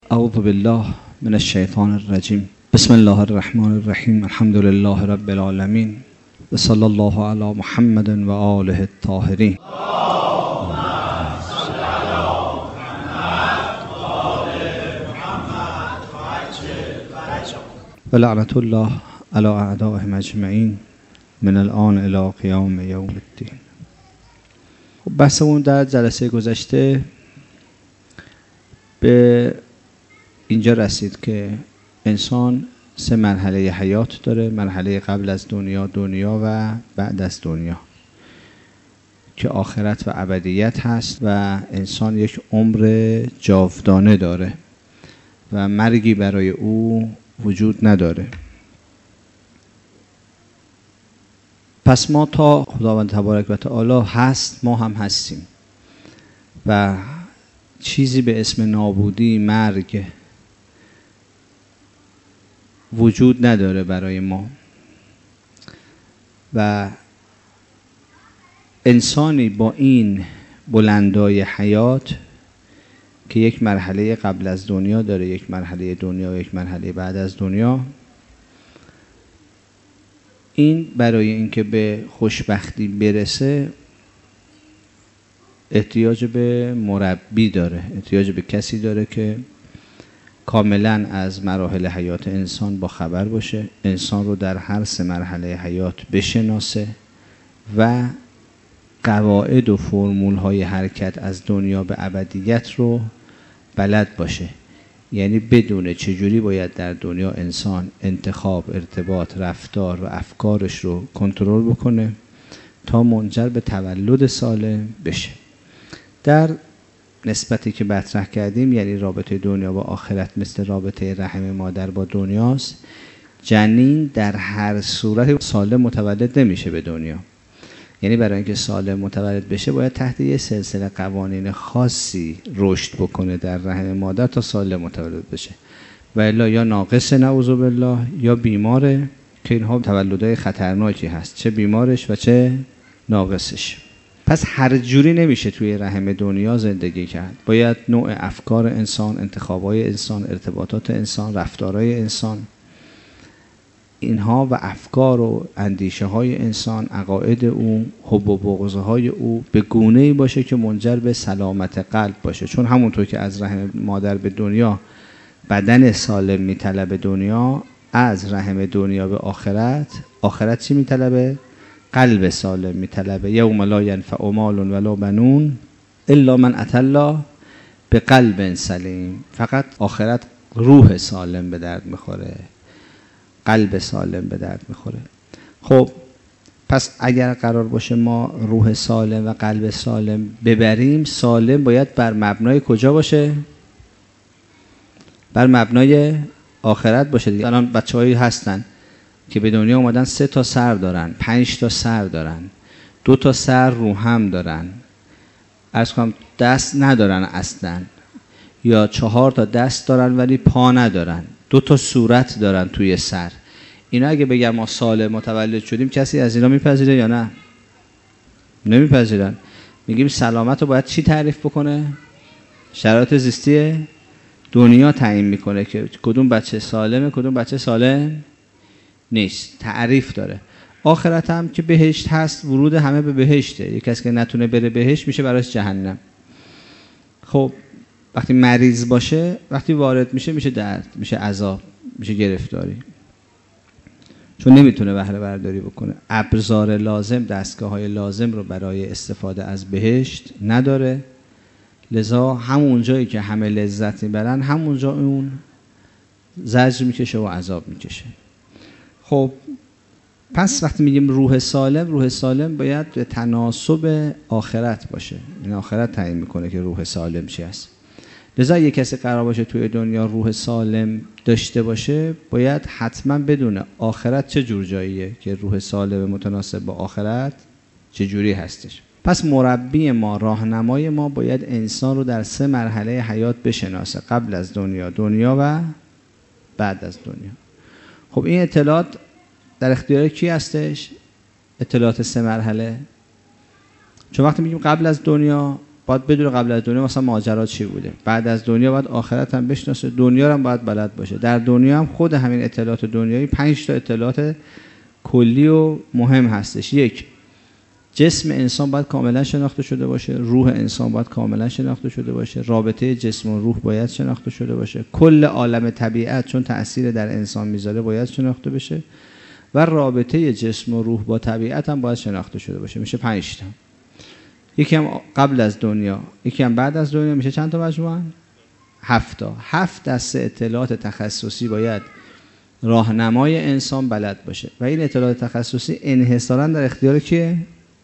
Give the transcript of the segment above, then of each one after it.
اعوذ بالله من الشیطان الرجیم. بسم الله الرحمن الرحیم. الحمد لله رب العالمین و صلی الله علی محمد و آله الطاهرین. و لعنت الله علی اعدائهم اجمعین من الان الی قیام یوم الدین. بحثمون در جلسه گذشته به اینجا رسید که انسان 3 مرحله حیات داره: مرحله قبل از دنیا، دنیا و بعد از دنیا که آخرت و ابدیت هست و انسان یک عمر جاودانه داره و مرگی برای او وجود نداره. پس ما تا خداوند تبارک و تعالی هست ما هم هستیم و چیزی به اسم نابودی، مرگ وجود نداره برای ما و انسانی با این بلندای حیات که یک مرحله قبل از دنیا داره، یک مرحله دنیا و یک مرحله بعد از دنیا، این برای اینکه به خوشبختی برسه احتیاج به مربی داره، احتیاج به کسی داره که کاملا از مراحل حیات انسان با خبر باشه، انسان رو در هر 3 مرحله حیات بشناسه و قواعد و فرمول های حرکت از دنیا به ابدیت رو بلد باشه. یعنی بدونه چجوری باید در دنیا انسان انتخاب، ارتباط، رفتار و افکارش رو کنترل بکنه تا منجر به تولد سالم بشه. در نسبتی که مطرح کردیم، یعنی رابطه دنیا با آخرت مثل رابطه رحم مادر با دنیاست. جنین در هر صورت سالم متولد نمیشه به دنیا. یعنی برای اینکه سالم متولد بشه باید تحت یه سلسله قوانین خاصی رشد بکنه در رحم مادر تا سالم متولد بشه، و الا یا ناقص نعوذ بالله یا بیماره که اینها تولدهای خطرناکی هست، چه بیمارش و چه ناقصش. پس هر جوری نمیشه توی رحم دنیا زندگی کرد. باید نوع افکار انسان، انتخابای انسان، ارتباطات انسان، رفتارهای انسان، اینها و افکار و اندیشه های انسان، عقاید او، حب و بغض‌های او به گونه‌ای باشه که منجر به سلامت قلب باشه. چون همونطور که از رحم مادر به دنیا بدن سالم میطلبه دنیا، از رحم دنیا به آخرت چی میطلبه؟ قلب سالم میطلبه. یوم لا ینفع مال ولا بنون الا من اتى الله بقلب سلیم. فقط آخرت روح سالم به درد میخوره، قلب سالم به درد میخوره. خب پس اگر قرار باشه ما روح سالم و قلب سالم ببریم، سالم باید بر مبنای کجا باشه؟ بر مبنای آخرت باشه دیگه. الان بچه‌هایی هستن که به دنیا اومدن 3 تا سر دارن، 5 تا سر دارن، 2 تا سر رو هم دارن، عرض کنم دست ندارن اصلا، یا 4 تا دست دارن ولی پا ندارن، 2 تا صورت دارن توی سر. اینا اگه بگم ما سالم متولد شدیم، کسی از اینا میپذیره یا نه؟ نمیپذیرن. میگیم سلامت رو باید چی تعریف بکنه؟ شرایط زیستی دنیا تعیین میکنه که کدوم بچه سالمه کدوم بچه سالم نیست. تعریف داره. آخرت هم که بهشت هست، ورود همه به بهشته. یک کسی که نتونه بره بهشت میشه براش جهنم. خب وقتی مریض باشه، وقتی وارد میشه درد، میشه عذاب، میشه گرفتاری، چون نمیتونه بهره برداری بکنه. ابزار لازم، دستگاه های لازم رو برای استفاده از بهشت نداره. لذا همون جایی که همه لذت میبرن، همونجا اون زجر میکشه و عذاب میکشه. خب پس وقتی میگیم روح سالم باید به تناسب آخرت باشه. این آخرت تعیین میکنه که روح سالم چی است. لذا یک کسی قرار باشه توی دنیا روح سالم داشته باشه، باید حتما بدونه آخرت چه جور جاییه که روح سالم متناسب با آخرت چه جوری هستش. پس مربی ما، راهنمای ما باید انسان رو در 3 مرحله حیات بشناسه: قبل از دنیا، دنیا و بعد از دنیا. خب این اطلاعات در اختیار کی هستش؟ اطلاعات 3 مرحله. چون وقتی میگیم قبل از دنیا، باید بدون قبل از دنیا مثلا ماجرا چی بوده، بعد از دنیا باید آخرت هم بشناسه، دنیا رو هم باید بلد باشه. در دنیا هم خود همین اطلاعات دنیایی 5 تا اطلاعات کلی و مهم هستش. یک، جسم انسان باید کاملا شناخته شده باشه، روح انسان باید کاملا شناخته شده باشه، رابطه جسم و روح باید شناخته شده باشه، کل عالم طبیعت چون تأثیر در انسان میذاره باید شناخته بشه و رابطه جسم و روح با طبیعت هم باید شناخته شده باشه. میشه 5 تا. یکی هم قبل از دنیا، یکی هم بعد از دنیا، میشه چند تا مجموعاً؟ 7 تا. 7 دسته اطلاعات تخصصی باید راهنمای انسان بلد باشه و این اطلاعات تخصصی انحصاراً در اختیار کیه؟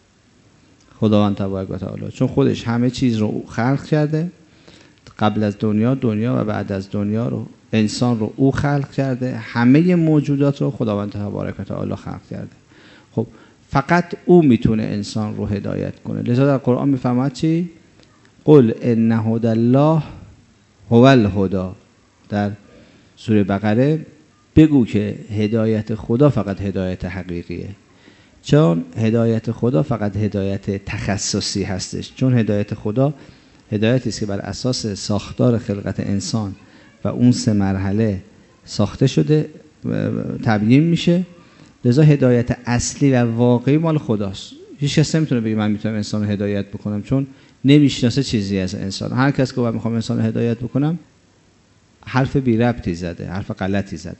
خداوند تبارک و تعالی، چون خودش همه چیز رو خلق کرده. قبل از دنیا، دنیا و بعد از دنیا رو، انسان رو او خلق کرده، همه موجودات رو خداوند تبارک و تعالی خلق کرده. خب فقط او میتونه انسان رو هدایت کنه. لذا در قرآن میفرماد چی؟ قل ان هدی الله هو الهدی. در سوره بقره بگو که هدایت خدا فقط هدایت حقیقیه، چون هدایت خدا فقط هدایت تخصصی هستش. چون هدایت خدا هدایتی است که بر اساس ساختار خلقت انسان و اون 3 مرحله ساخته شده تبیین میشه. لذا هدایت اصلی و واقعی مال خداست. هیچ کس نمیتونه بگه من میتونم انسان رو هدایت بکنم، چون نمیشناسه چیزی از انسان. هر کس که من میخوام انسان رو هدایت بکنم حرف بی ربطی زده، حرف غلطی زده.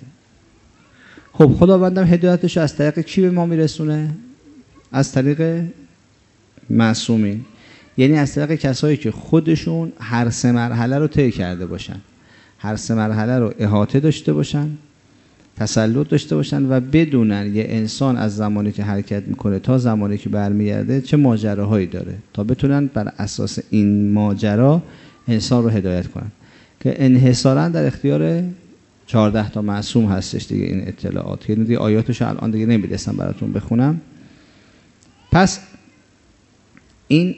خب خداوندم هدایتش از طریق کی به ما میرسونه؟ از طریق معصومین، یعنی از طریق کسایی که خودشون هر 3 مرحله رو طی کرده باشن، هر 3 مرحله رو احاطه داشته باشن، تسلط داشته باشن و بدونن یه انسان از زمانی که حرکت میکنه تا زمانی که برمیگرده چه ماجراهایی داره، تا بتونن بر اساس این ماجرا انسان رو هدایت کنن، که انحصاراً در اختیار 14 تا معصوم هستش دیگه این اطلاعات. یعنی دیگه آیاتش الان دیگه نمی‌رسم براتون بخونم. پس این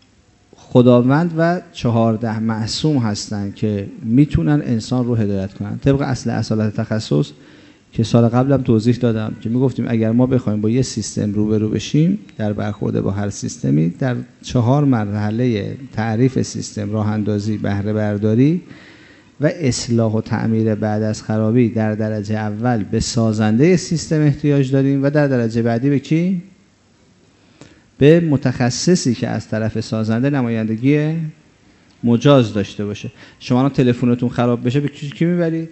خداوند و 14 معصوم هستن که میتونن انسان رو هدایت کنن طبق اصالت تخصص که سال قبلم توضیح دادم که میگفتیم اگر ما بخوایم با یه سیستم روبرو بشیم در برخورد با هر سیستمی، در 4 مرحله تعریف سیستم، راه اندازی، بهره برداری و اصلاح و تعمیر بعد از خرابی، در درجه اول به سازنده سیستم احتیاج داریم و در درجه بعدی به کی؟ به متخصصی که از طرف سازنده نمایندگی مجاز داشته باشه. شما تلفنتون خراب بشه به کی میبرید؟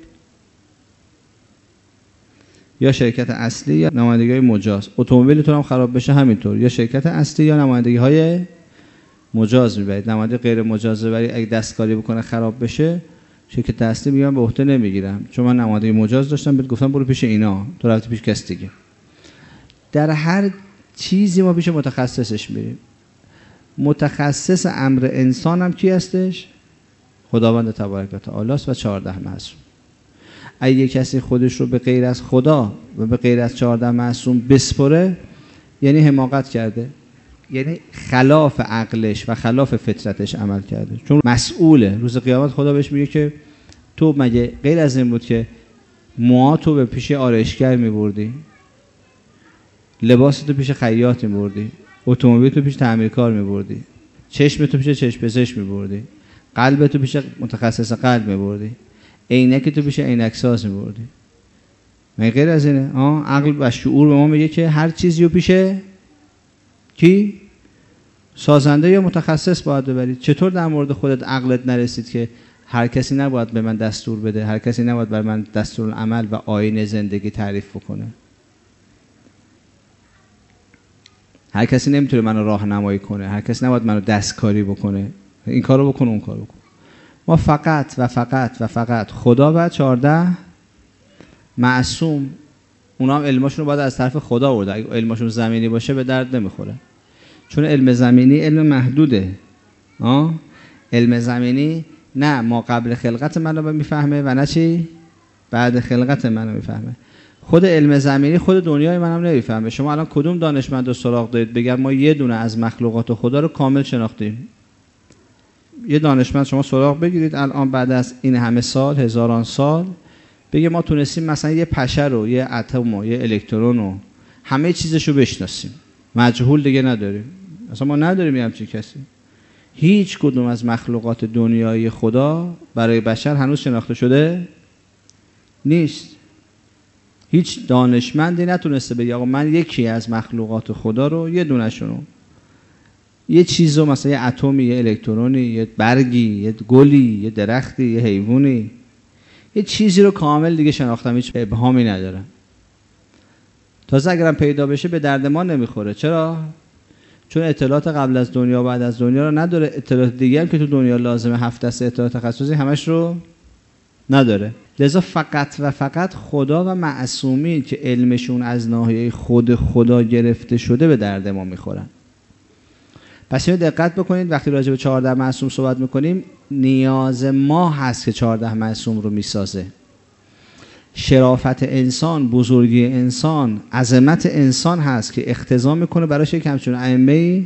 یا شرکت اصلی یا نمایندگی مجاز. اتومبیلتون هم خراب بشه همینطور، یا شرکت اصلی یا نمایندگی های مجاز میبرید. نماینده غیر مجاز ببرید اگه دستکاری بکنه خراب بشه، شرکت اصلی میگم به عهده نمیگیرم، چون من نمایندگی مجاز داشتم بهت گفتم برو پیش اینا، تو رفتی پیش کس دیگه. در هر چیزی ما پیش متخصصش میریم. متخصص امر انسان هم کی هستش؟ خداوند تبارک و تعالی است و 14 معصوم. اگه کسی خودش رو به غیر از خدا و به غیر از 14 معصوم بسپره، یعنی حماقت کرده، یعنی خلاف عقلش و خلاف فطرتش عمل کرده. چون مسئوله. روز قیامت خدا بهش میگه که تو مگه غیر از این بود که موهاتو به پیش آرایشگر میبردی، لباستو پیش خیاط میبردی، اتومبیلتو پیش تعمیرکار میبردی، چشمتو پیش چشم پزشک میبردی، قلبتو پیش متخصص قلب میبردی، عینکتو پیش عینکساز میبردی. مگه غیر از اینه؟ عقل و شعور به ما میگه که هر چیزی رو پیش کی؟ سازنده یا متخصص باید ببرید. چطور در مورد خودت عقلت نرسید که هر کسی نباید به من دستور بده، هر کسی نباید بر من دستورالعمل و آیین زندگی تعریف بکنه، هر کسی نمیتونه منو راهنمایی کنه، هر کسی نباید منو دستکاری بکنه، این کارو بکن اون کارو بکن. ما فقط و فقط و فقط خدا و 14 معصوم، اونا هم علمشون رو باید از طرف خدا آورده. اگه علمشون زمینی باشه به درد نمیخوره، چون علم زمینی علم محدوده. علم زمینی نه ما قبل خلقت منو میفهمه و نه چی بعد خلقت منو میفهمه. خود علم زمینی خود دنیای منم نمیفهمه. شما الان کدوم دانشمند رو سراغ دارید بگم ما یه دونه از مخلوقات خدا رو کامل شناختیم؟ یه دانشمند شما سراغ بگیرید الان بعد از این همه سال، هزاران سال، بگه ما تونستیم مثلا یه پشه رو، یه اتم رو، یه الکترون رو، همه چیزش رو بشناسیم، مجهول دیگه نداریم. اصلا ما نداریم یه همچین کسی. هیچ کدوم از مخلوقات دنیای خدا برای بشر هنوز شناخته شده نیست. هیچ دانشمندی نتونسته بگه آقا من یکی از مخلوقات خدا رو، یه دونشونو، یه چیزو، مثلا یه اتمی، یه الکترونی، یه برگی، یه گلی، یه درختی، یه حیوانی، یه چیزی رو کامل دیگه شناختم، هیچ ابهامی ندارم. تازه اگرم پیدا بشه به درد ما نمیخوره. چرا؟ چون اطلاعات قبل از دنیا و بعد از دنیا رو نداره. اطلاعات دیگه هم که تو دنیا لازمه، 7 دسته اطلاعات تخصصی، همش رو نداره. لذا فقط و فقط خدا و معصومین که علمشون از ناحیه خود خدا گرفته شده به درد ما میخورن. پس اینو دقت بکنید وقتی راجع به 14 معصوم صحبت میکنیم، نیاز ما هست که 14 معصوم رو میسازه. شرافت انسان، بزرگی انسان، عظمت انسان هست که اقتضا میکنه براش یک همچون ائمه‌ای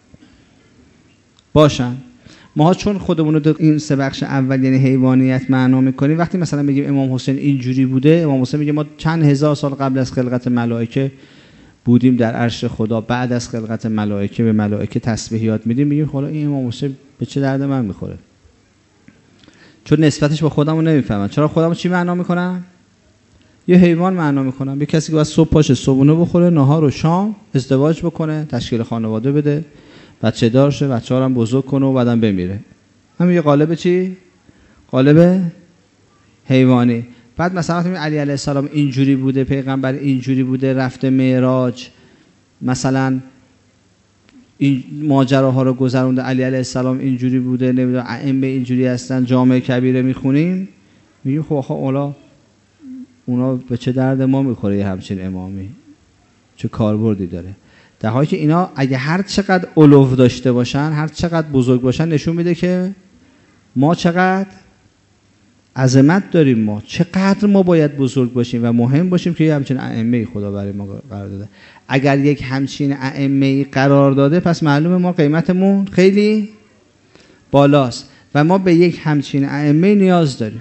باشن. ما چون خودمون رو این 3 بخش اول یعنی حیوانیت معنا میکنیم، وقتی مثلا میگیم امام حسین اینجوری بوده، امام حسین میگه ما چند هزار سال قبل از خلقت ملائکه بودیم در عرش خدا، بعد از خلقت ملائکه به ملائکه تسبیحات میدیم، میگیم خدا این امام حسین به چه درد من میخوره؟ چون نسبتش با خودمو نمیفهمم. چرا خودمو چی معنا میکنم؟ یه حیوان معنا میکنم، یه کسی که باید صبح پاشه، صبحونه بخوره، نهار و شام، ازدواج بکنه، تشکیل خانواده بده، بچه دار شه، بچه‌ها رو هم بزرگ کنه و بعدم بمیره. همین یه قالب چی؟ قالب حیوانی. بعد مثلا وقتی علی علیه السلام اینجوری بوده، پیغمبر اینجوری بوده، رفته معراج، مثلا این ماجراها رو گذرونده، علی علیه السلام اینجوری بوده، نمیدونم ائمه اینجوری هستن، جامع کبیره میخونیم، میگیم خب آخه اونا به چه درد ما میخوره یه همچین امامی؟ چه کاربردی داره؟ در حالی که اینا اگه هر چقدر علو داشته باشن، هر چقدر بزرگ باشن، نشون میده که ما چقدر عظمت داریم، ما چقدر ما باید بزرگ باشیم و مهم باشیم که یه همچین ائمه خدا برای ما قرار داده. اگر یک همچین ائمه قرار داده، پس معلومه ما قیمتمون خیلی بالاست و ما به یک همچین ائمه نیاز داریم.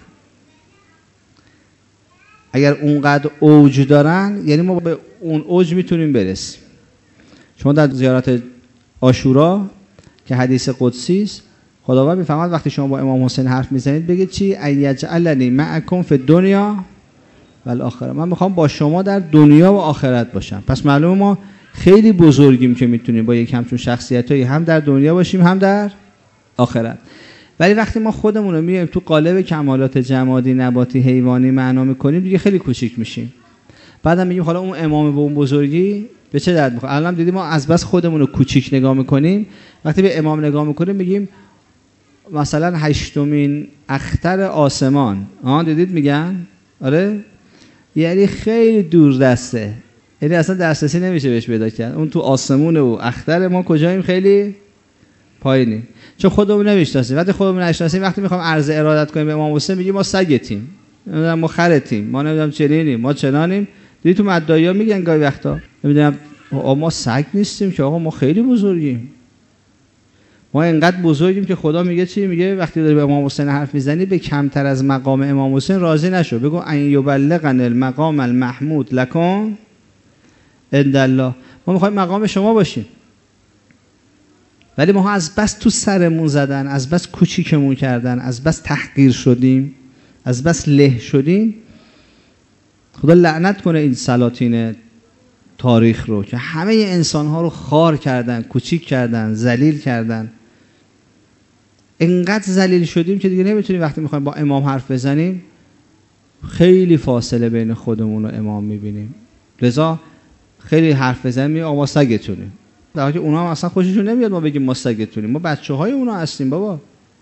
اگر اونقدر اوج دارن، یعنی ما به اون اوج میتونیم برسیم. شما در زیارت عاشورا که حدیث قدسی است، خداوند میفرماید وقتی شما با امام حسین حرف میزنید بگید چی؟ ان یجعلنی معکم فی الدنیا و الاخره. من میخوام با شما در دنیا و آخرت باشم. پس معلومه ما خیلی بزرگیم که میتونیم با یک همچون شخصیتایی هم در دنیا باشیم هم در آخرت. ولی وقتی ما خودمون رو میایم تو قالب کمالات جمادی، نباتی، حیوانی معنا میکنیم، دیگه خیلی کوچیک میشیم. بعدم میگیم حالا اون امام به اون بزرگی به چه درد میخوره؟ الان دیدیم ما از بس خودمون رو کوچیک نگاه میکنیم، وقتی به امام نگاه میکنیم میگیم مثلا 8مین اختر آسمان. دیدید میگن؟ آره؟ یعنی خیلی دور دسته، یعنی اصلا دسترسی نمیشه بهش پیدا کرد. اون تو آسمونه و اختر ما کجاییم؟ خیلی پایینیم. چون خودمون نمیشناسیم. وقتی خودمون نشناسیم، وقتی میخوام عرض ارادت کنیم به امام حسین، میگیم ما سگتیم، نمیدونم ما خرتیم، ما نمیدونم چنینیم، ما چنانیم. دیدی تو مدعیا میگن گاهی وقتا، نمیدونم ما سگ نیستیم که آقا ما خیلی بزرگیم. ما اینقدر بزرگیم که خدا میگه چی؟ میگه وقتی داری به امام حسین حرف میزنی به کمتر از مقام امام حسین راضی نشو، بگو ان یبلغن المقام المحمود لکن عند الله. ما میخوایم مقام شما باشیم، ولی ما از بس تو سرمون زدن، از بس کوچیکمون کردن، از بس تحقیر شدیم، از بس له شدیم. خدا لعنت کنه این سلاطین تاریخ رو که همه انسان‌ها رو خار کردن، کوچیک کردن، ذلیل کردن. اینقدر ذلیل شدیم که دیگه نمیتونیم وقتی میخوایم با امام حرف بزنیم، خیلی فاصله بین خودمون و امام میبینیم. لذا خیلی حرف بزنیم میگه آقا ما سگتونیم، در حالی که اونا هم اصلا خوششون نمیاد ما بگیم ما سگتونیم. ما بچه‌های اونا هستیم بابا،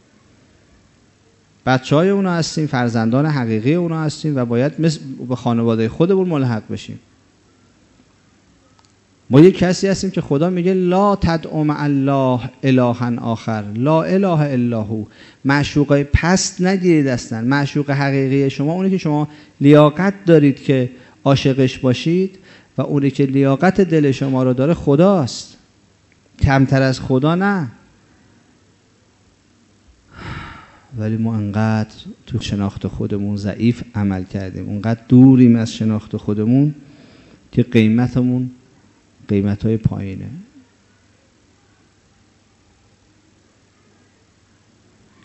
بچه‌های اونا هستیم، فرزندان حقیقی اونا هستیم و باید مثل به خانواده خودمون ملحق بشیم. ما یک کسی هستیم که خدا میگه لا تدعوا مع الله الها آخر لا اله الا هو. معشوقای پست نگیرید اصلا. معشوق حقیقی شما اونی که شما لیاقت دارید که عاشقش باشید و اونی که لیاقت دل شما رو داره خداست، کمتر از خدا نه. ولی ما انقدر تو شناخت خودمون ضعیف عمل کردیم، انقدر دوریم از شناخت خودمون که قیمتمون قیمت‌های پایینه.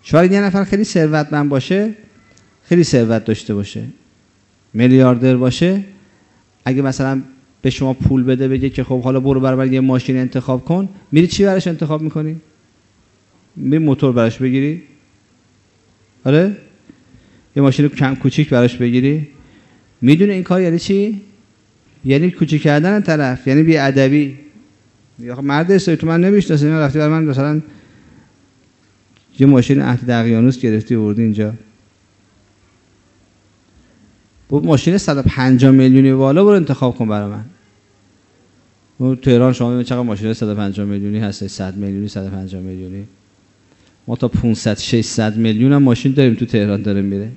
شاید یه نفر خیلی ثروتمند باشه، خیلی ثروت داشته باشه، میلیاردر باشه، اگه مثلا به شما پول بده بگه که خب حالا برو برای یه ماشین انتخاب کن، میری چی براش انتخاب میکنی؟ میری موتور براش بگیری؟ آره؟ یه ماشین کوچیک براش بگیری؟ میدونه این کار یعنی چی؟ یعنی کوچیک کردن طرف، یعنی بی‌ادبی. یا مرد استوری تو من نمیشناسه، اینا رفتی برای من مثلا یه ماشین عهد دقیانوس گرفتی آوردی اینجا. با ماشین 150 میلیونی بالا برو انتخاب کن برای من. تو تهران شما میبینید چقدر ماشین 150 میلیونی هست، 100 میلیونی، 150 میلیونی. ما تا 500 600 میلیون هم ماشین داریم تو تهران داره میره.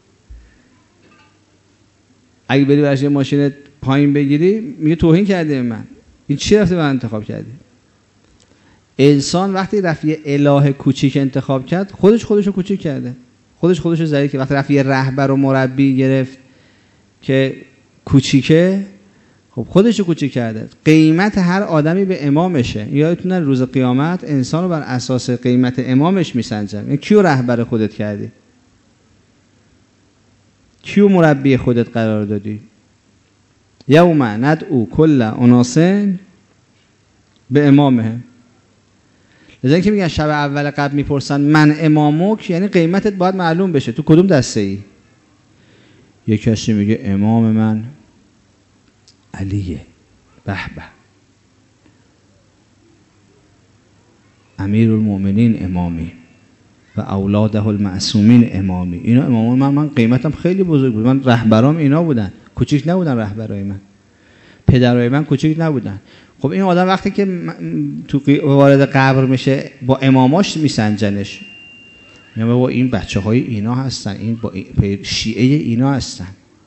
اگه بری براش یه ماشین پایین بگیری میگه توهین کردی من. این چی رفته من انتخاب کردی؟ انسان وقتی رفت یه اله کوچیک انتخاب کرد، خودشو کوچیک کرده. خودشو ذلیل کرد. وقتی رفت یه رهبر و مربی گرفت که کوچیکه، خب خودشو کوچیک کرده. قیمت هر آدمی به امامشه. یادتونه روز قیامت انسان رو بر اساس قیمت امامش میسنجن. یعنی کیو رهبر خودت کردی؟ کیو مربی خودت قرار دادی؟ یوم ندعو کل اناس به امامهم. لذا که میگن شب اول قبل میپرسن من امامک، یعنی قیمتت باید معلوم بشه تو کدوم دسته ای. یک کسی میگه امام من علیه، به به، امیر المؤمنین امامی و اولاده المعصومین امامی. اینا امامان من قیمتم خیلی بزرگ بود، من رهبرام اینا بودن، کوچیک نبودن رهبرای من، پدرای من کوچیک نبودن. خب این آدم وقتی که تو وارد قبر میشه با اماماش میسنجنش، میگه با این بچه‌های اینا هستن، این با شیعه اینا هستن.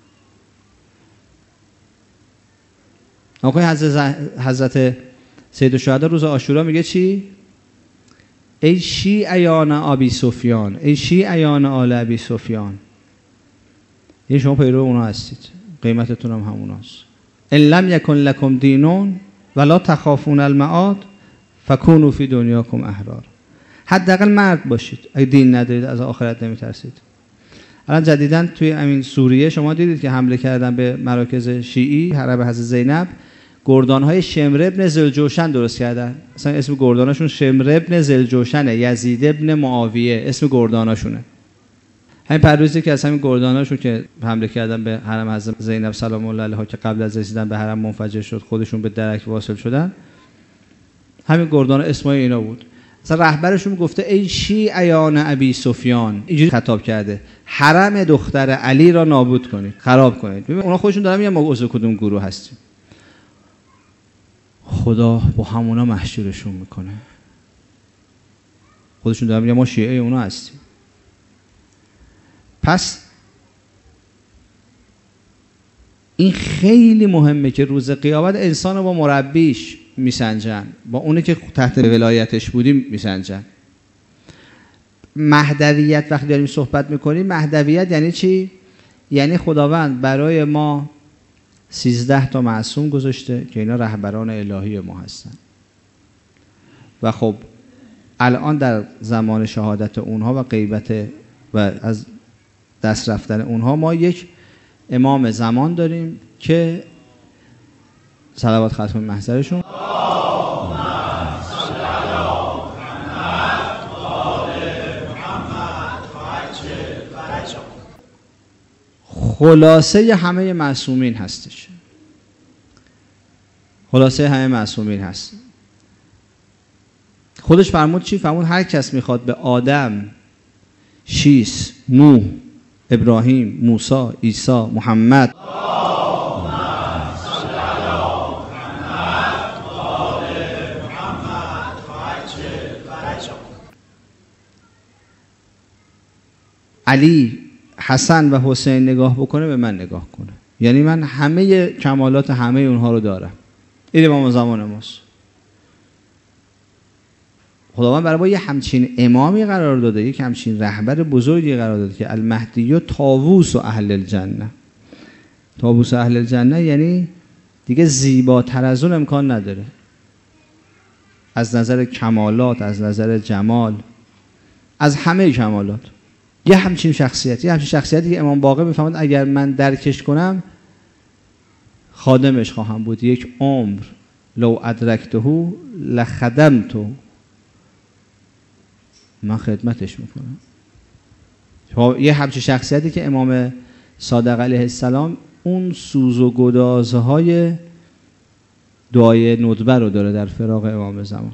آقای حضرت سید الشهدا روز عاشورا میگه چی؟ ای شیعیان ابی سفیان، ای شیعیان آل ابی سفیان، این شما پیرو اونا هستید، قیمتتون هم هموناست. ان لم یکن لکم دینون ولا تخافون المعاد فکونوا فی دنیاکم احرار. حداقل مرد باشید، اگه دین ندارید از آخرت نمیترسید. الان جدیداً توی همین سوریه شما دیدید که حمله کردن به مراکز شیعی، حرم حضرت زینب، گردان‌های شمر ابن ذوالجوشن درست کردن. اصلا اسم گرداناشون شمر ابن ذوالجوشنه، یزید ابن معاویه اسم گرداناشونه. همین پرویزی که از همین گرداناشون که حمله کردن به حرم حضرت زینب سلام الله علیها که قبل از رسیدن به حرم منفجر شد، خودشون به درک واصل شدن، همین گردان اسمای اینا بود. مثلا رهبرشون گفته ای شیعیان ابی سفیان، اینجوری خطاب کرده حرم دختر علی را نابود کنید، خراب کنید. ببین اونا خودشون دارن میگن ما عضو کدوم گروه هستیم. خدا با همونا محشورشون میکنه. خودشون دارن میگن ما شیعه اونا هستیم. پس این خیلی مهمه که روز قیامت انسان رو با مربیش میسنجن، با اونی که تحت ولایتش بودیم میسنجن. مهدویت وقتی داریم صحبت میکنیم، مهدویت یعنی چی؟ یعنی خداوند برای ما 13 تا معصوم گذاشته که اینا رهبران الهی ما هستن و خب الان در زمان شهادت اونها و غیبت و از دست رفتن اونها ما یک امام زمان داریم که صلوات ختم محضرشون خلاصه همه معصومین هستش. خلاصه همه معصومین هست. خودش فرمود چی؟ فرمود هر کس میخواد به آدم، شیس، نوح، ابراهیم، موسی، عیسی، محمد علی، حسن و حسین نگاه بکنه، به من نگاه کنه. یعنی من همه کمالات همه اونها رو دارم. این امام زمان ماست. خداوند برای ما یه همچین امامی قرار داده، یک همچین رهبر بزرگی قرار داده که المهدی طاووس اهل الجنه. طاووس اهل الجنه یعنی دیگه زیباتر از اون امکان نداره، از نظر کمالات، از نظر جمال. از همه کمالات. یه همچین شخصیتی که امام باقر میفهمد اگر من درکش کنم خادمش خواهم بود، یک عمر لو ادرکته لخدمته، من خدمتش میکنم. یه همچین شخصیتی که امام صادق علیه السلام اون سوز و گدازهای دعای ندبه رو داره در فراق امام زمان.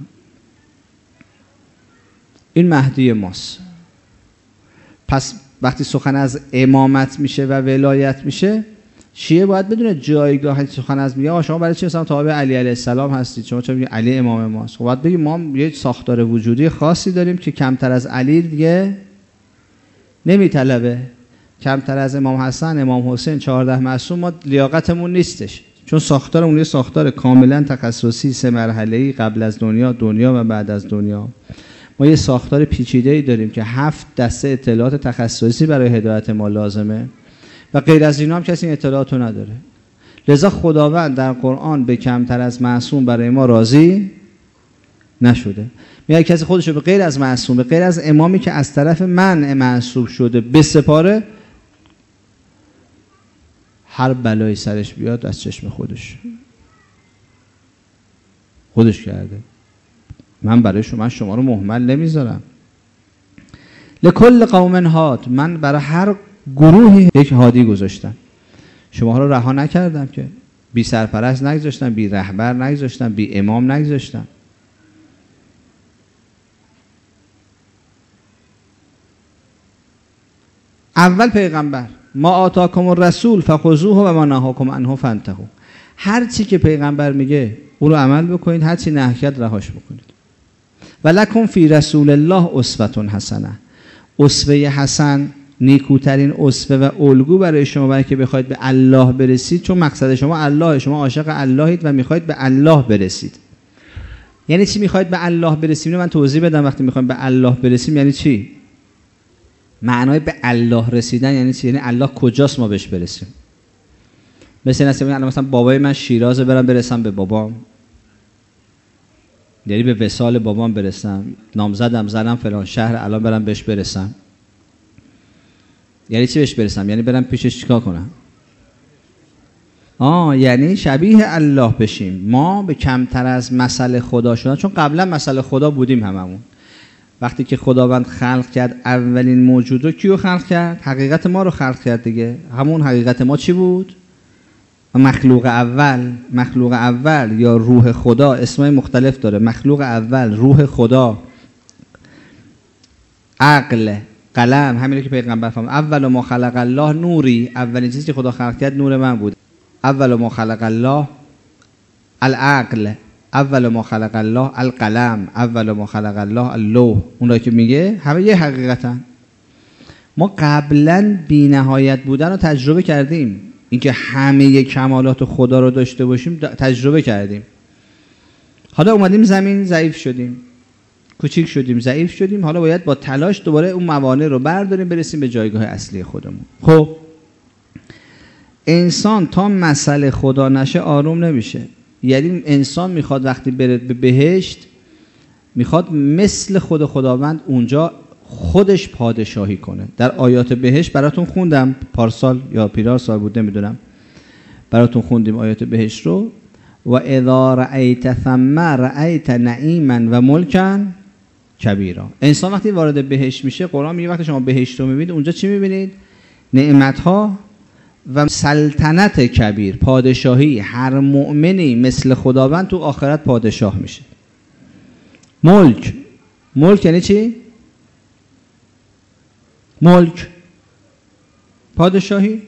این مهدی ماست. پس وقتی سخن از امامت میشه و ولایت میشه، شیعه باید بدونه جایگاه سخن از میگه شما برای چی مثلا تابع علی علیه السلام هستید، شما چرا میگید علی امام ماست؟ خب باید بگیم ما یه ساختار وجودی خاصی داریم که کمتر از علی دیگه نمیطلبه، کمتر از امام حسن، امام حسین، 14 معصوم ما لیاقتمون نیستش، چون ساختارمون یه ساختار کاملا تخصصی 3 مرحله‌ای، قبل از دنیا، دنیا و بعد از دنیا. ما یه ساختار پیچیده‌ای داریم که 7 دسته اطلاعات تخصصی برای هدایت ما لازمه و غیر از اینا هم کسی این اطلاعاتو نداره. لذا خداوند در قرآن به کمتر از معصوم برای ما راضی نشده. میگه کسی خودشو به غیر از معصوم، به غیر از امامی که از طرف من معصوم شده بسپاره، هر بلایی سرش بیاد از چشم خودش کرده. من برای شما رو مهمل نمیذارم. لکل قوم هاد، من برای هر گروهی یک هادی گذاشتم. شما رو رها نکردم که، بی سرپرست نگذاشتم، بی رهبر نگذاشتم، بی امام نگذاشتم. اول پیغمبر، ما آتاکم الرسول فخذوه و ما نهاکم عنه فانتهوا. هر چی که پیغمبر میگه اون رو عمل بکنید، هر چی نهی کرد رهاش بکنید. ولکم فی رسول الله اسوة حسنه. اسوه حسن نیکوترین اسوه و الگو برای شما، برای که بخواید به الله برسید، چون مقصد شما الله، شما عاشق اللهید و میخواید به الله برسید. یعنی چی میخواید به الله برسید؟ من توضیح بدم. وقتی میخوایم به الله برسیم یعنی چی؟ معنای به الله رسیدن یعنی چی؟ یعنی الله کجاست ما بهش برسیم. مثلا بابای من شیرازه، برسم به بابام، یعنی به وصال بابام برسم. نامزدم زدم فلان شهر، الان برم بهش برسم. یعنی چی بهش برسم؟ یعنی برم پیشش چیکار کنم؟ یعنی شبیه الله بشیم. ما به کمتر از مثل خدا شدن، چون قبلا مثل خدا بودیم هممون. وقتی که خداوند خلق کرد اولین موجود رو کیو خلق کرد؟ حقیقت ما رو خلق کرد دیگه. همون حقیقت ما چی بود؟ مخلوق اول یا روح خدا، اسمای مختلف داره. مخلوق اول، روح خدا، عقل، قلم، همینه که پیغمبر فرمود اول ما خلق الله نوری. اولین چیزی که خدا خلق کرد نور من بود. اول ما خلق الله العقل، اول ما خلق الله القلم، اول ما خلق الله اللوح. اون که میگه همه یه حقیقتن. ما قبلا بی نهایت بودن رو تجربه کردیم. اینکه همه کمالات خدا رو داشته باشیم تجربه کردیم. حالا اومدیم زمین، ضعیف شدیم، کوچیک شدیم، ضعیف شدیم. حالا باید با تلاش دوباره اون موانع رو برداریم، برسیم به جایگاه اصلی خودمون. خب انسان تا مسئله خدا نشه آروم نمیشه. یعنی انسان میخواد وقتی بره به بهشت، میخواد مثل خداوند اونجا خودش پادشاهی کنه. در آیات بهشت براتون خوندم، پارسال یا پیرار سال بود نمیدونم، براتون خوندیم آیات بهشت رو. و اذا رأیت ثم رأیت نعیما و ملکا کبیرا. انسان وقتی وارد بهشت میشه، قرآن میگه وقتی شما بهشت رو میبینید اونجا چی میبینید؟ نعمتها و سلطنت کبیر، پادشاهی. هر مؤمنی مثل خداوند تو آخرت پادشاه میشه. ملک یعنی چی؟ ملک پادشاهی،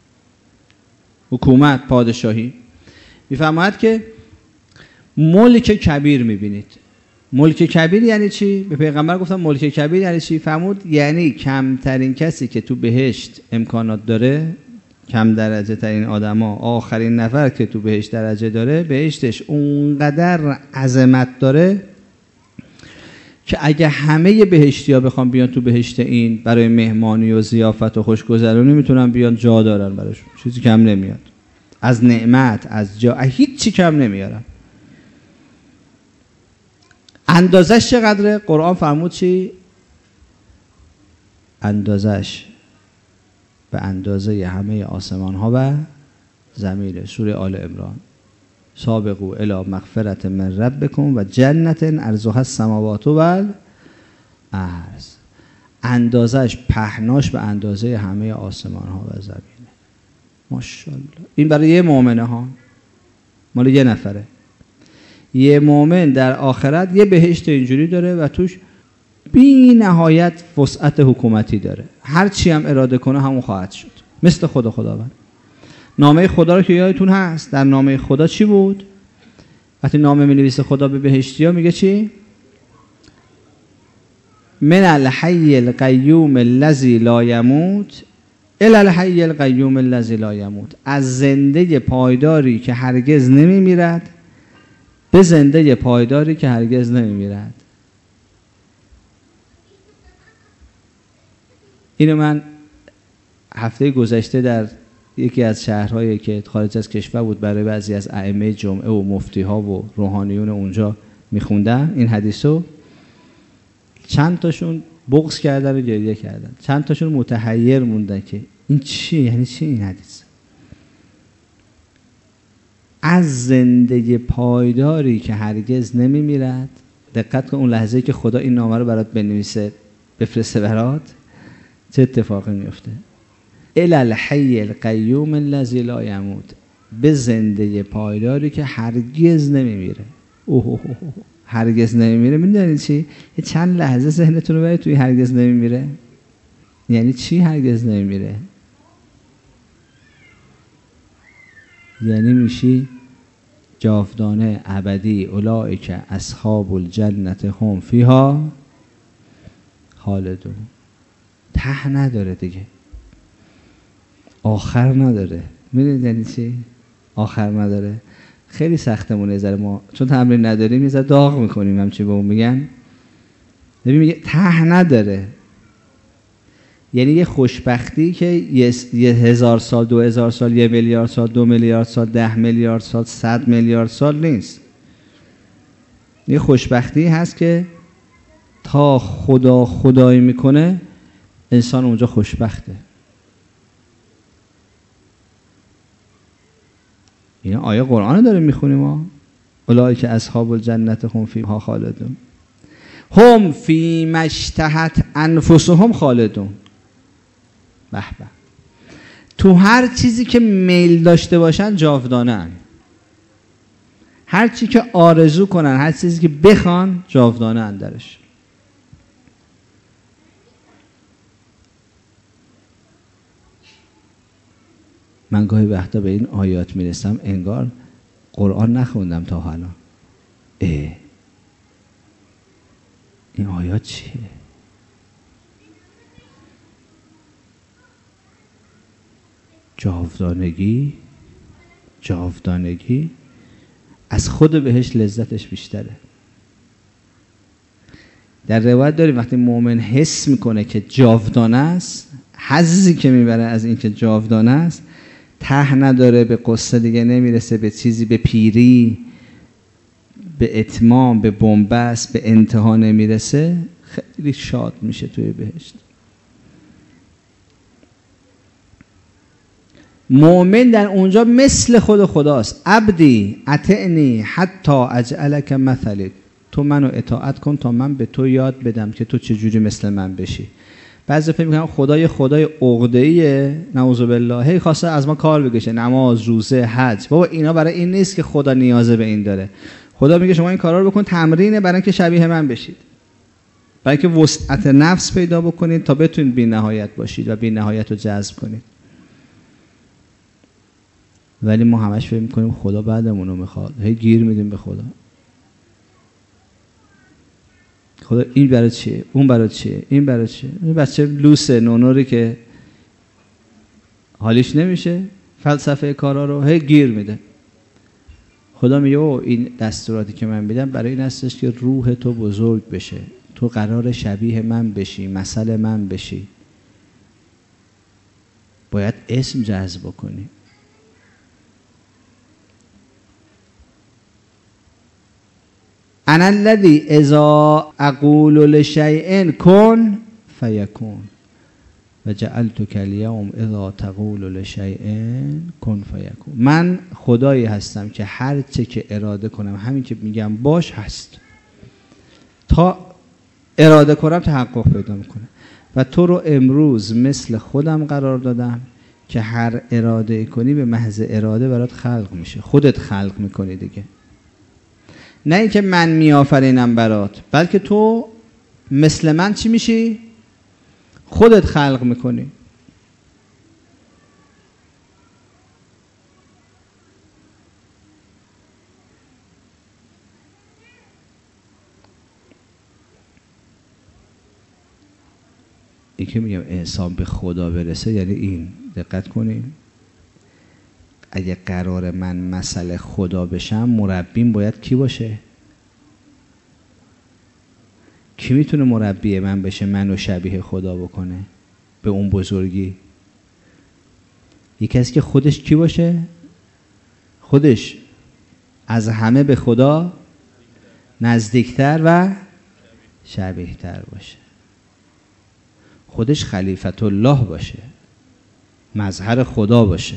حکومت، پادشاهی. میفرماید که ملک کبیر میبینید. ملک کبیر یعنی چی؟ به پیغمبر گفتم ملک کبیر یعنی چی؟ فرمود یعنی کمترین کسی که تو بهشت امکانات داره، کم درجه ترین آدما، آخرین نفر که تو بهشت درجه داره، بهشتش اونقدر عظمت داره که اگه همه بهشتی‌ها بخوام بیان تو بهشت این برای مهمانی و ضیافت و خوشگذرانی، میتونن بیان، جا دارن براشون، چیزی کم نمیاد. از نعمت، از جا، هیچ چی کم نمیارن. اندازش چقدره؟ قرآن فرمود چی؟ اندازش به اندازه همه آسمان ها و زمینه. سوره آل عمران. سابقوا الی مغفرة من ربکم و جنت عرضها السماوات و الارض. اندازش، پهناش به اندازه همه آسمان ها و زمینه. ماشاءالله. این برای یه مؤمنه ها، مال یه نفره. یه مؤمن در آخرت یه بهشت اینجوری داره و توش بی نهایت وسعت حکومتی داره، هر چی هم اراده کنه همون خواهد شد، مثل خداوند. نامه خدا رو که یادتون هست، در نامه خدا چی بود؟ وقتی نامه می‌نویسه خدا به بهشتی‌ها میگه چی؟ من الحی القیوم الذی لا یموت الی الحی القیوم الذی لا یموت. از زنده پایداری که هرگز نمیمیرد به زنده پایداری که هرگز نمیمیرد. اینو من هفته گذشته در یکی از شهرهایی که خارج از کشور بود برای بعضی از ائمه جمعه و مفتی‌ها و روحانیون اونجا میخوندم این حدیثو. چند تاشون بغض کردن و گریه کردن، چند تاشون متحیر موندن که این چیه، یعنی چی این حدیث؟ از زنده پایداری که هرگز نمیمیرد. دقت کن اون لحظه که خدا این نامه رو برات بنویسه بفرسته برات چه اتفاقی میفته. الی الحی القیوم الذی لا یموت. به زنده پایداری که هرگز نمیمیره. هرگز نمیمیره. میدونید چی؟ یه چند لحظه ذهنتون رو برید توی هرگز نمیمیره. یعنی چی هرگز نمیمیره؟ یعنی میشی جاودانه ابدی. اولئک اصحاب الجنة هم فیها خالدون. ته نداره دیگه، آخر نداره. میدونید یعنی چی؟ آخر نداره. خیلی سختمونه ذره ما چون تمرین نداریم یه ذره داغ میکنیم، همچی به اون میگن. ببین میگه ته نداره، یعنی یه خوشبختی که یه 1000 سال، 2000 سال، 1 میلیارد سال، 2 میلیارد سال، 10 میلیارد سال، 100 میلیارد سال نیست. یه خوشبختی هست که تا خدا خدایی میکنه انسان اونجا خوشبخته. این آیه قرآن رو داریم میخونیم ما. اولئک اصحاب الجنة هم فیها خالدون. هم فیما اشتهت انفسهم خالدون. به به. تو هر چیزی که میل داشته باشن جاودانه‌اند. هر چی که آرزو کنن، هر چیزی که بخوان جاودانه‌اند درش. من گاهی وقتا به این آیات میرسم انگار قرآن نخوندم تا حالا. این آیات چیه؟ جاودانگی از خود بهش لذتش بیشتره. در روایت داریم وقتی مؤمن حس میکنه که جاودانه است، حظی که میبره از این که جاودانه است، ته نداره، به قصه دیگه نمیرسه، به چیزی، به پیری، به اتمام، به بنبست، به انتها نمیرسه، خیلی شاد میشه توی بهشت. مؤمن در اونجا مثل خود خداست. عبدی اطعنی حتی اجعلک مثلی. تو منو اطاعت کن تا من به تو یاد بدم که تو چجوری مثل من بشی. بعضی فکر میکنن خدای عقده‌ایه، نعوذ بالله، هی خواسته از ما کار بکشه، نماز، روزه، حج. بابا اینا برای این نیست که خدا نیازه به این داره. خدا میگه شما این کارا رو بکن، تمرینه برای اینکه شبیه من بشید، برای اینکه وسعت نفس پیدا بکنید تا بتونید بی نهایت باشید و بی نهایت رو جذب کنید. ولی ما همش فکر میکنیم خدا بعدمون رو میخواد، هی گیر میدیم به خدا. خدا این برای چیه؟ اون برای چیه؟ این برای چیه؟ این بچه لوس نونوری که حالیش نمیشه فلسفه کارا رو هی گیر میده. خدا میگه او این دستوراتی که من میدم برای این هستش که روح تو بزرگ بشه، تو قرار شبیه من بشی، مثل من بشی. باید اسم جذب کنی. انا الذی اذا اقول لشیء کن فیکون. و جعلتک الیوم اذا تقول لشیء کن فیکون. من خدایی هستم که هر چه که اراده کنم همین که میگم باش هست، تا اراده کنم تحقق پیدا میکنه. و تو رو امروز مثل خودم قرار دادم که هر اراده کنی به محض اراده برات خلق میشه، خودت خلق میکنی دیگه، نه اینکه من میآفرینم برات، بلکه تو مثل من چی میشی؟ خودت خلق میکنی. این که میگم انسان به خدا برسه یعنی این، دقت کنیم، اگه قرار من مثل خدا بشم مربیم باید کی باشه؟ کی میتونه مربی من بشه منو شبیه خدا بکنه به اون بزرگی؟ یک کسی که خودش کی باشه؟ خودش از همه به خدا نزدیکتر و شبیهتر باشه، خودش خلیفت الله باشه، مظهر خدا باشه.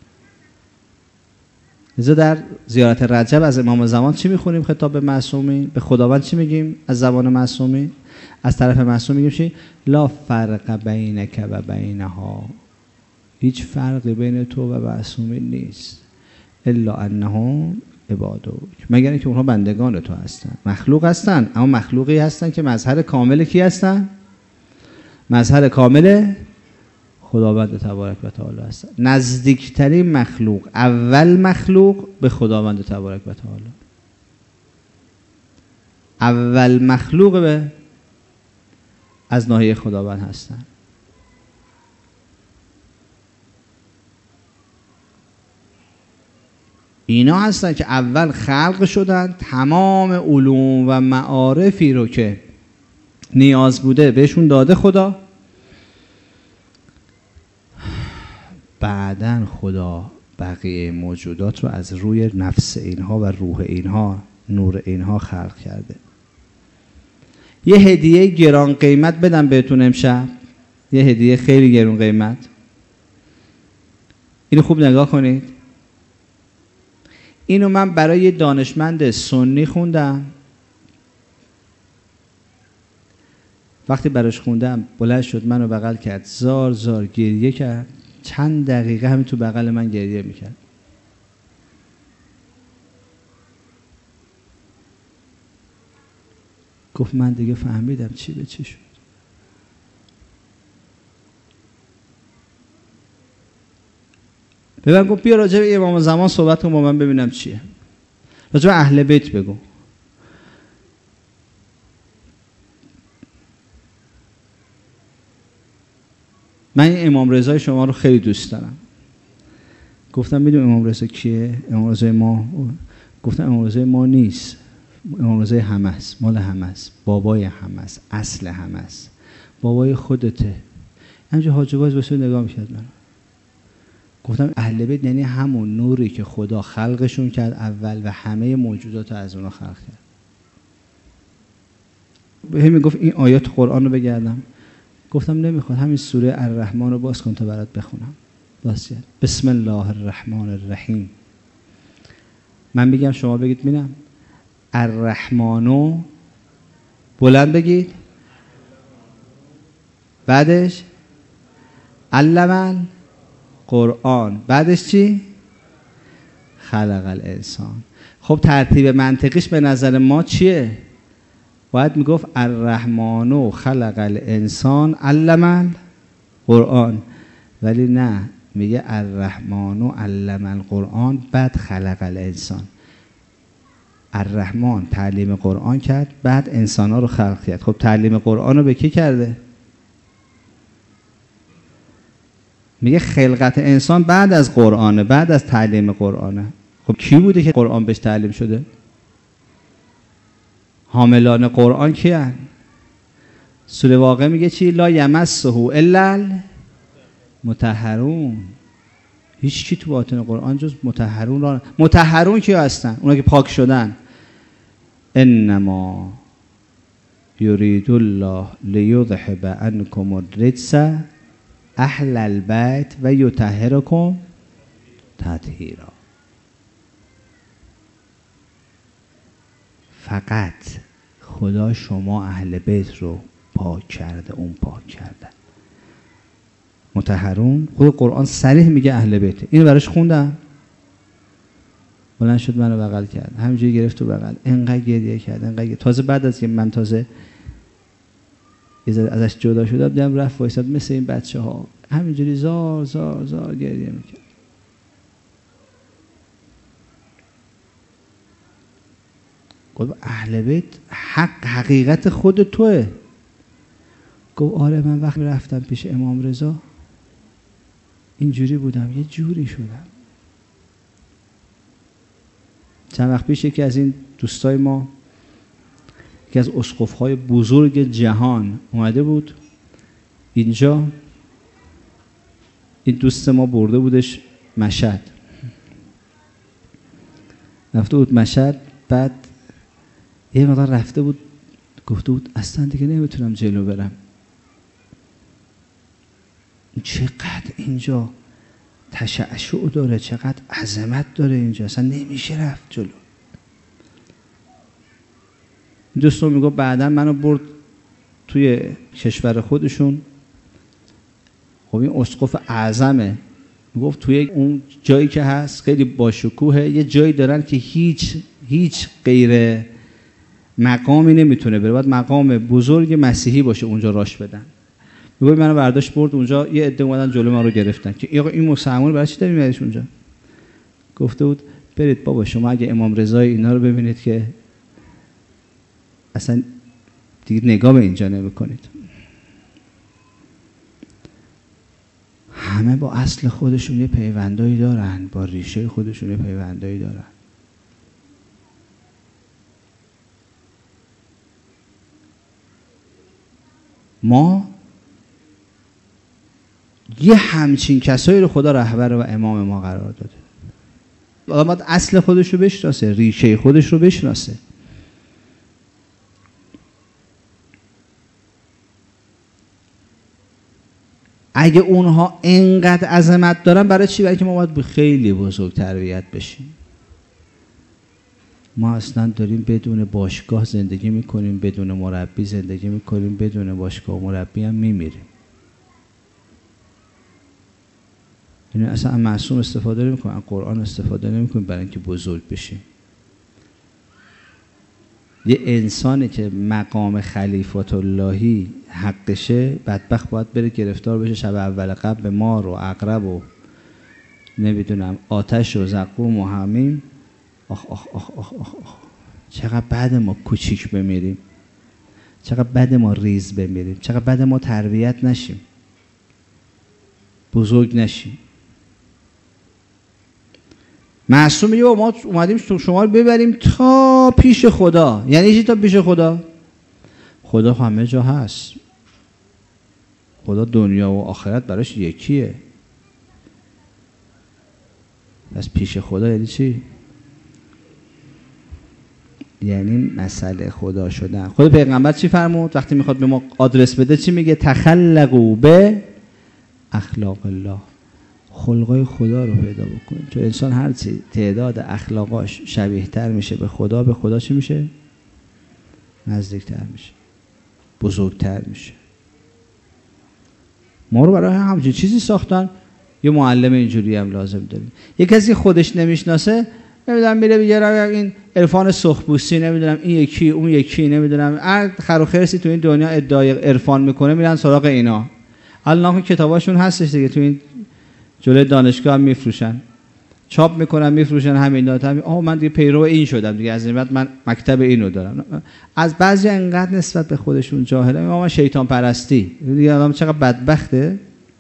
لذا در زیارت رجب از امام زمان چی میخونیم خطاب به معصومین؟ به خداوند چی میگیم از زبان معصومین؟ از طرف معصوم میگیم چی؟ لا فرق بینک و بینها، هیچ فرقی بین تو و معصومین نیست، الا انهم عبادک، مگر اینکه اونها بندگان تو هستن، مخلوق هستن، اما مخلوقی هستن که مظهر کامل کی هستن؟ مظهر کامل خداوند تبارک و تعالی است. نزدیکترین مخلوق، اول مخلوق به خداوند تبارک و تعالی، اول مخلوق به از ناحیه خداوند هستن. اینا هستن که اول خلق شدن، تمام علوم و معارفی رو که نیاز بوده بهشون داده خدا، بعدن خدا بقیه موجودات رو از روی نفس اینها و روح اینها، نور اینها خلق کرده. یه هدیه گران قیمت بدم بهتون امشب، یه هدیه خیلی گران قیمت، اینو خوب نگاه کنید. اینو من برای دانشمند سنی خوندم، وقتی براش خوندم بلند شد منو بغل کرد، زار زار گریه کرد، چند دقیقه همین تو بغل من گریه میکرد. گفت من دیگه فهمیدم چی به چی شد. به من گفت بیا راجع به امام زمان صحبت کن با من ببینم چیه، راجع به اهل بیت بگو. من این امام رضای شما رو خیلی دوست دارم. گفتم میدونم امام رضا کیه؟ امام رضای ما. گفتم امام رضای ما نیست، امام رضای همه است، مال همه است، بابای همه است، اصل همه است، بابای خودته. همینجا حاج باز بسید نگاه میکرد من. گفتم اهل بیت یعنی همون نوری که خدا خلقشون کرد اول و همه موجودات از اونا خلق کرد. به همین گفت این آیات قرآن رو بگردم. گفتم نمیخواد، همین سوره الرحمن رو باز کن تا برات بخونم. باز کرد. بسم الله الرحمن الرحیم. من بگم شما بگید میرم. الرحمنو بلند بگید. بعدش علم القرآن. بعدش چی؟ خلق الانسان. خب ترتیب منطقیش به نظر ما چیه؟ باید میگفت الرحمنو خلق الانسان علم القرآن، ولی نه، میگه الرحمنو علم القرآن بعد خلق الانسان. الرحمن تعلیم قرآن کرد بعد انسان‌ها رو خلق کرد. خب تعلیم قرآن رو به کی کرده؟ میگه خلقت انسان بعد از قرآنه، بعد از تعلیم قرآنه. خب کی بوده که قرآن بهش تعلیم شده؟ حاملان قرآن کیان؟ سوره واقعه میگه چی؟ لا یمسه الا المطهرون. هیچ کی تو باطن قرآن جز مطهرون را. مطهرون کی هستن؟ اونا که پاک شدن. انما یرید الله لیذهب عنکم الرجس اهل البیت و یطهرکم تطهیرا. فقط خدا شما اهل بیت رو پاک کرده، اون پاک کرده. مطهرون خود قرآن صریح میگه اهل بیت. اینو براش خوندم، بلند شد منو بغل کرد، همینجوری گرفت تو بغل، انقدر گریه کرد، انقدر تازه بعد از که من تازه ازش جدا شدم دیدم رفت وایساد مثل این بچه ها همینجوری زار زار زار گریه میکرد. گفت اهل بیت حقیقت خود توه. گفت آره من وقتی رفتم پیش امام رضا اینجوری بودم، یه جوری شدم. چند وقت پیش یکی از این دوستای ما، یکی از اسقف‌های بزرگ جهان اومده بود اینجا. این دوست ما برده بودش مشهد، رفته بود مشهد، بعد یه مقدار رفته بود گفته بود اصلا دیگه نمیتونم جلو برم، چقدر اینجا تشعشع داره، چقدر عظمت داره اینجا، اصلا نمیشه رفت جلو. دوستان میگه بعدا منو برد توی کشور خودشون. خب این اسقف اعظمه، میگفت توی اون جایی که هست خیلی باشکوهه، یه جایی دارن که هیچ غیر مقامی نمیتونه بره، باید مقام بزرگ مسیحی باشه اونجا راش بدن. میگه منو برداشت برد اونجا، یه عده اومدن جلو من رو گرفتن که این مسلمان برای چی داری میادش اونجا. گفته بود برید بابا شما اگه امام رضای اینا رو ببینید که اصلا دیگه نگاه به اینجا نمیکنید. همه با اصل خودشون یه پیوندایی دارن، با ریشه خودشون یه پیوندایی دارن. ما یه همچین کسایی رو خدا رهبر و امام ما قرار داده. آدم باید اصل خودش رو بشناسه، ریشه خودش رو بشناسه. اگه اونها اینقدر عظمت دارن برای چی؟ برای که ما باید خیلی بزرگ تربیت بشیم. ما اصلا داریم بدون باشگاه زندگی میکنیم، بدون مربی زندگی میکنیم، بدون باشگاه و مربی هم میمیریم. یعنی اصلا معصوم استفاده نمیکنیم، قرآن استفاده نمیکنیم برای اینکه بزرگ بشیم. یه انسانی که مقام خلیفت اللهی حقشه بدبخت باید بره گرفتار بشه شب اول قبل به مار و عقرب و نمیدونم آتش و زقوم و حمیم. آخ آخ آخ آخ آخ آخ. چقدر بد ما کوچیک بمیریم، چقدر بد ما ریز بمیریم، چقدر بد ما تربیت نشیم، بزرگ نشیم. معصوم میگه ما اومدیم شما رو ببریم تا پیش خدا. یعنی چی تا پیش خدا؟ خدا همه جا هست. خدا دنیا و آخرت براش یکیه. بس پیش خدا یعنی چی؟ یعنی مسئله خدا شدن. خود پیغمبر چی فرمود؟ وقتی میخواد به ما آدرس بده چی میگه؟ تخلقوا به اخلاق الله. خلقای خدا رو پیدا بکنید. تو انسان هر چی تعداد اخلاقاش شبیه تر میشه به خدا چی میشه؟ نزدیکتر میشه، بزرگتر میشه. ما رو برای همچین چیزی ساختن. یه معلم اینجوری هم لازم داریم. یه کسی خودش نمیشناسه نمیدونم میره میگه این عرفان سخبوسی، نمیدونم این یکی اون یکی، نمیدونم هر خر و خرسی تو این دنیا ادعای عرفان میکنه میرن سراغ اینا. الان کتاباشون هستش دیگه، تو این جلوی دانشگاه هم میفروشن، چاپ میکنن میفروشن. همین داتا من دیگه پیرو این شدم دیگه، از این بعد من مکتب اینو دارم. از بعضی انقدر نسبت به خودشون جاهله، من شیطان پرستی دیگه. آدم چقدر بدبخته.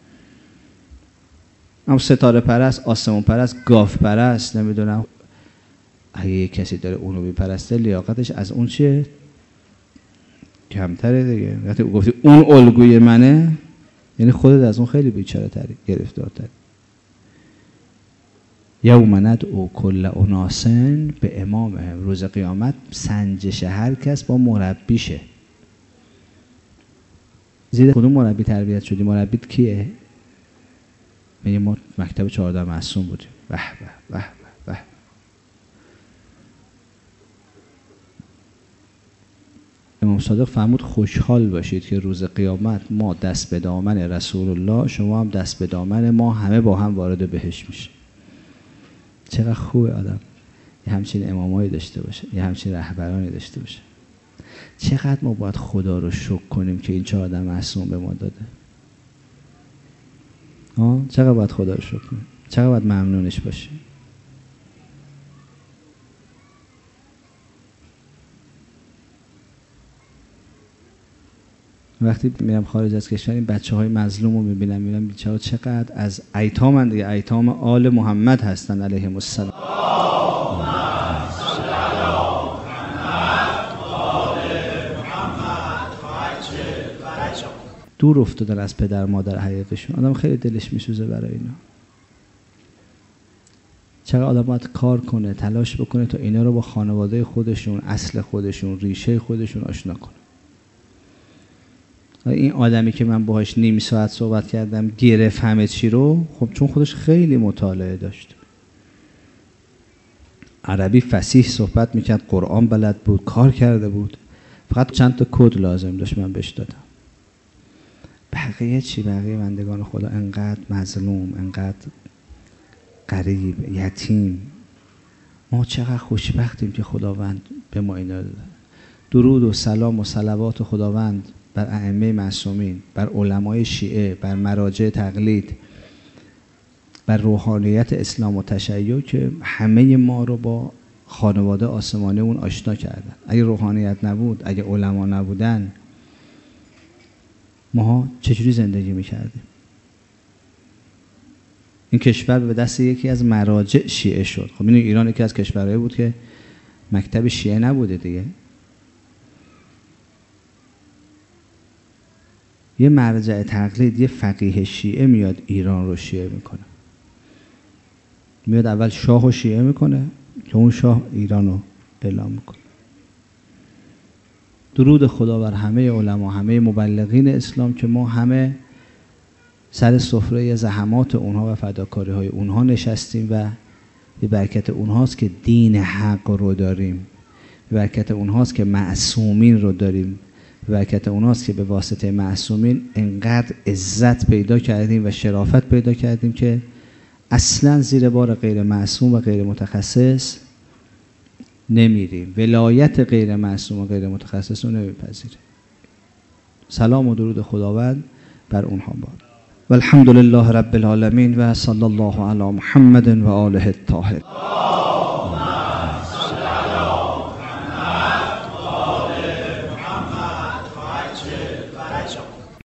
هم ستاره پرست، آسمون پرست، گاف پرست، نمیدونم. اگه یک کسی داره اونو میپرسته لیاقتش از اون چیه؟ کمتره دیگه. وقتی گفتی اون الگوی منه یعنی خودت از اون خیلی بیچاره تری، گرفتارتری. یوم ندعو کل اناس به امامهم. روز قیامت سنجش هر کس با مربیشه. زیر کدوم مربی تربیت شدی؟ مربیت کیه؟ میگه ما مکتب 14 معصوم بودیم. به به به به. امام صادق فرمود خوشحال باشید که روز قیامت ما دست به دامن رسول الله، شما هم دست به دامن ما، همه با هم وارد بهشت میشه. چقدر خوبه آدم یه همچین امامایی داشته باشه، یه همچین رهبرانی داشته باشه. چقدر ما باید خدا رو شکر کنیم که این 14 معصوم به ما داده. چقدر باید خدا رو شکر کنیم، چقدر باید ممنونش باشیم. وقتی میرم خارج از کشور این بچه‌های مظلوم رو میبینم بیچاره چقدر از ایتام دیگه، ایتام آل محمد هستن علیهم السلام. دور افتادن از پدر مادر حقیقشون. آدم خیلی دلش میسوزه برای اینا. چقدر آدم باید کار کنه، تلاش بکنه تا اینا رو با خانواده خودشون، اصل خودشون، ریشه خودشون آشنا کنه. این آدمی که من باهاش نیم ساعت صحبت کردم گرفت همه چی رو، خب چون خودش خیلی مطالعه داشت، عربی فصیح صحبت میکرد، قرآن بلد بود، کار کرده بود، فقط چند تا کد لازم داشت من بهش دادم. بقیه چی؟ بقیه بندگان خدا انقدر مظلوم، انقدر غریب، یتیم. ما چقدر خوشبختیم که خداوند به ما اینا داده. درود و سلام و صلوات خداوند بر ائمه معصومین، بر علمای شیعه، بر مراجع تقلید، بر روحانیت اسلام و تشیع که همه ما رو با خانواده آسمانی اون آشنا کردن. اگه روحانیت نبود، اگه علما نبودن، ما چجوری زندگی میکردیم؟ این کشور به دست یکی از مراجع شیعه شد. خب این ایران یکی از کشورهایی بود که مکتب شیعه نبوده دیگه. یه مرجع تقلید، یه فقیه شیعه میاد ایران رو شیعه میکنه. میاد اول شاه رو شیعه میکنه که اون شاه ایران رو اعلام میکنه. درود خدا بر همه علما، همه مبلغین اسلام که ما همه سر سفره زحمات اونها و فداکاری های اونها نشستیم و به برکت اونهاست که دین حق رو داریم، به برکت اونهاست که معصومین رو داریم، به برکت اونهاست که به واسطه معصومین انقدر عزت پیدا کردیم و شرافت پیدا کردیم که اصلا زیر بار غیر معصوم و غیر متخصص نمیریم. ولایت غیر معصوم و غیر متخصص رو نمیپذیریم. سلام و درود خداوند بر اونها باد. والحمد لله رب العالمین و صلی الله علی محمد و آله الطاهرین.